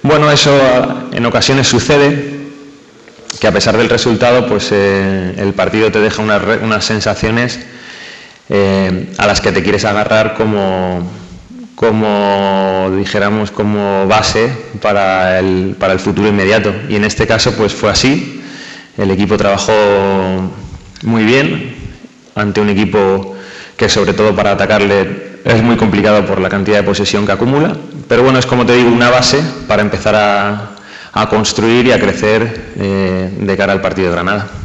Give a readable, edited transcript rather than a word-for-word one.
Bueno, eso en ocasiones sucede, que a pesar del resultado, pues el partido te deja unas sensaciones a las que te quieres agarrar como dijéramos, como base para el futuro inmediato. Y en este caso pues fue así. El equipo trabajó muy bien ante un equipo que, sobre todo para atacarle, es muy complicado por la cantidad de posesión que acumula, pero bueno, es, como te digo, una base para empezar a construir y a crecer de cara al partido de Granada.